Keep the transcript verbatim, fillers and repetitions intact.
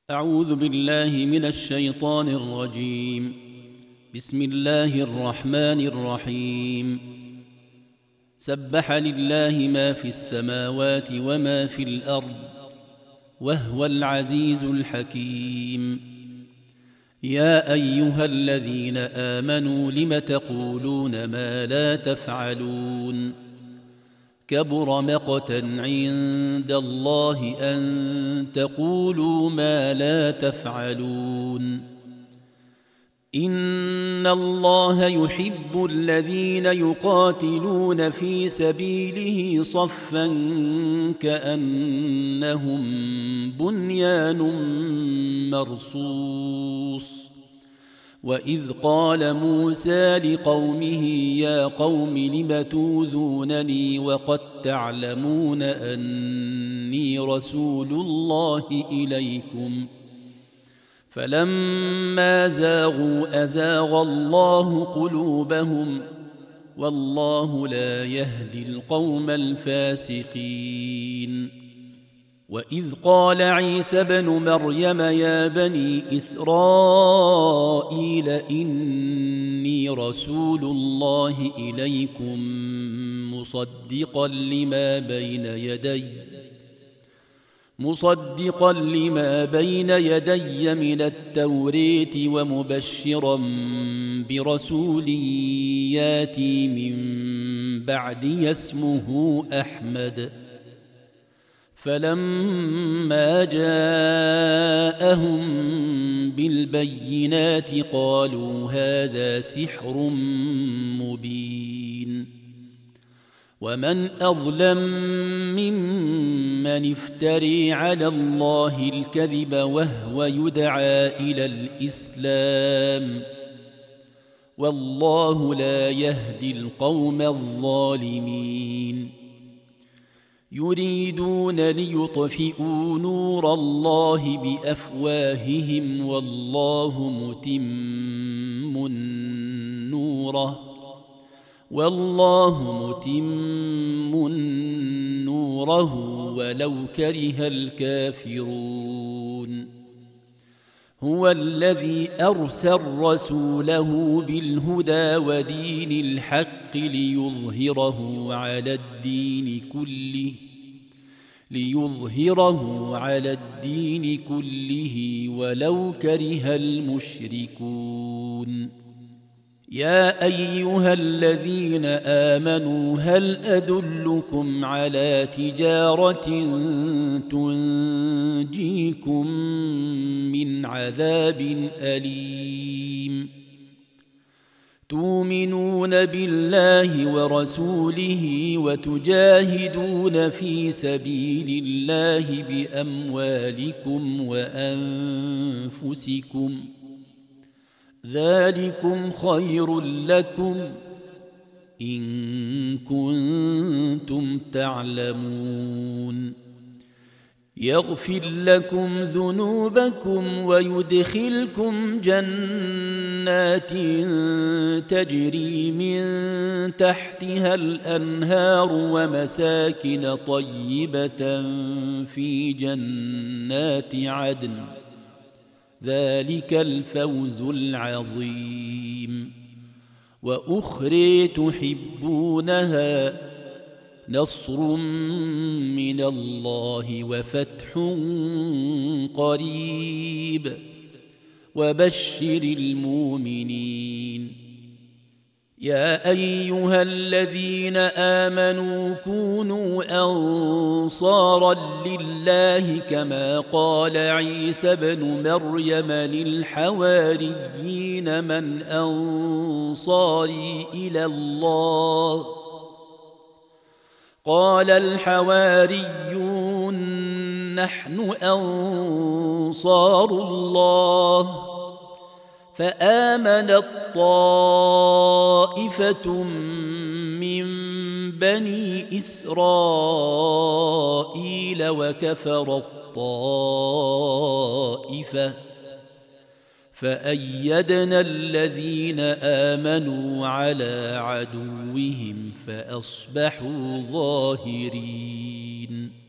أعوذ بالله من الشيطان الرجيم. بسم الله الرحمن الرحيم. سبح لله ما في السماوات وما في الأرض وهو العزيز الحكيم. يا أيها الذين آمنوا لم تقولون ما لا تفعلون؟ كبر مقتا عند الله أن تقولوا ما لا تفعلون. إن الله يحب الذين يقاتلون في سبيله صفا كأنهم بنيان مرصوص. وإذ قال موسى لقومه يا قوم لم توذونني وقد تعلمون أني رسول الله إليكم فلما زاغوا أزاغ الله قلوبهم والله لا يهدي القوم الفاسقين. وإذ قال عيسى ابن مريم يا بني إسرائيل إني رسول الله إليكم مصدقا لما بين يدي مصدقا لما بين يدي من التوريت ومبشرا برسول ياتي من بعدي اسمه أحمد. فلما جاءهم بالبينات قالوا هذا سحر مبين. ومن أظلم ممن افتري على الله الكذب وهو يدعى إلى الإسلام والله لا يهدي القوم الظالمين. يريدون ليطفئوا نور الله بأفواههم والله متم نوره والله متم نوره ولو كره الكافرون. هو الذي أرسل رسوله بالهدى ودين الحق ليظهره على الدين كله ليظهره على الدين كله ولو كره المشركون. يا أيها الذين آمنوا هل أدلكم على تجارة تنجيكم من عذاب أليم؟ تؤمنون بالله ورسوله وتجاهدون في سبيل الله بأموالكم وأنفسكم ذلكم خير لكم إن كنتم تعلمون. يغفر لكم ذنوبكم ويدخلكم جنات تجري من تحتها الأنهار ومساكن طيبة في جنات عدن ذلك الفوز العظيم. وأخرى تحبونها نصر من الله وفتح قريب وبشر المؤمنين. يا أيها الذين آمنوا كونوا أنصارا لله كما قال عيسى ابن مريم للحواريين من أنصاري إلى الله؟ قال الحواريون نحن أنصار الله. فآمنت طائفة من بني إسرائيل وكفرت طائفة فأيدنا الذين آمنوا على عدوهم فأصبحوا ظاهرين.